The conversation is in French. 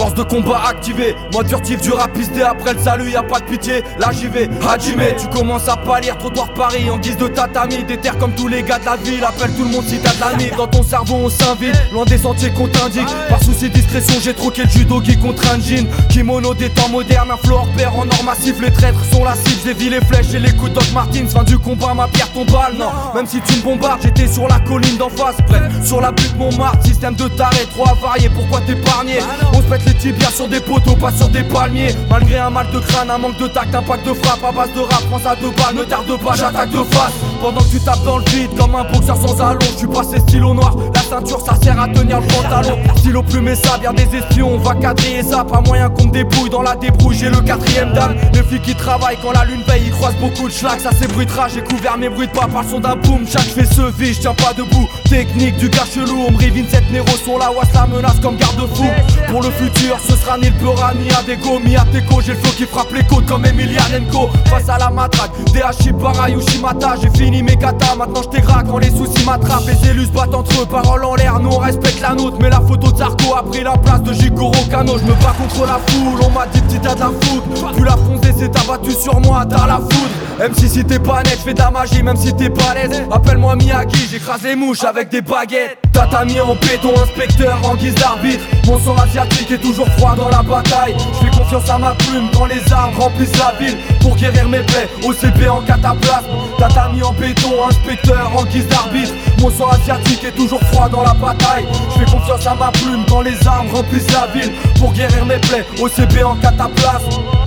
Force de combat activée, mode furtif du rapisté. Après le salut y'a pas de pitié, là j'y vais, Hajime. Tu commences à pâlir, trottoir Paris en guise de tatami. Des terres comme tous les gars de la ville, appelle tout le monde si t'as de la mif. Dans ton cerveau on s'invite, loin des sentiers qu'on t'indique. Par souci de discrétion j'ai troqué le judo qui contre un jean. Kimono des temps modernes, un flow hors pair en or massif. Les traîtres sont la cible, j'ai vu les flèches et les coups de Doc Martins. Fin du combat, ma pierre tombale, non. Même si tu me bombardes, j'étais sur la colline d'en face, bref, sur la butte Montmartre. Système de taré, trop avarié, pourquoi t'épargner? On se pète les tibias sur des poteaux, pas sur des palmiers. Malgré un mal de crâne, un manque de tact, un pack de frappe à base de rap, pense à 2 balles, ne tarde pas, j'attaque de face. Pendant que tu tapes dans le vide comme un boxeur sans allonge, je suis passé stylo noir, la ceinture ça sert à tenir le pantalon. Stylo plume et ça, bien des espions, on va quadriller ça. Pas moyen qu'on me débrouille dans la débrouille, j'ai le 4ème dan. Les flics qui travaillent quand la lune veille, ils croisent beaucoup de schlags. Ça s'ébruitera, j'ai couvert mes bruits de pas par le son d'un boom. Chaque fais se vit, je tiens pas debout. Technique du gars chelou, on me rivine cette Nero sont là, ouas la menace comme garde-fou. Pour le futur, ce sera ni le Peura, ni Adego, mi Ateco. J'ai le flow qui frappe les côtes comme Emelianenko. Face à la matraque, DH para Yoshimata. J'ai fini mes katas, maintenant je t'égraque quand les soucis m'attrapent. Les élus se battent entre eux, paroles en l'air, nous on respecte la nôtre. Mais la photo de Zarco a pris la place de Jigoro Kano. Je me bats contre la foule, on m'a dit petit t'as de la foudre. Tu l'as foncé, c'est abattu sur moi, t'as la foudre. Même si t'es pas net, j'fais de la magie, même si t'es pas l'aise. Appelle-moi Miyagi, j'écrase les mouches avec des baguettes. Tatami en béton, inspecteur en guise d'arbitre. Mon sang asiatique est toujours froid dans la bataille. J'fais confiance à ma plume quand les armes remplissent la ville. Pour guérir mes plaies, OCP en cataplasme. Tatami en béton, inspecteur en guise d'arbitre. Mon sang asiatique est toujours froid dans la bataille. J'fais confiance à ma plume quand les armes remplissent la ville. Pour guérir mes plaies, OCP en cataplasme.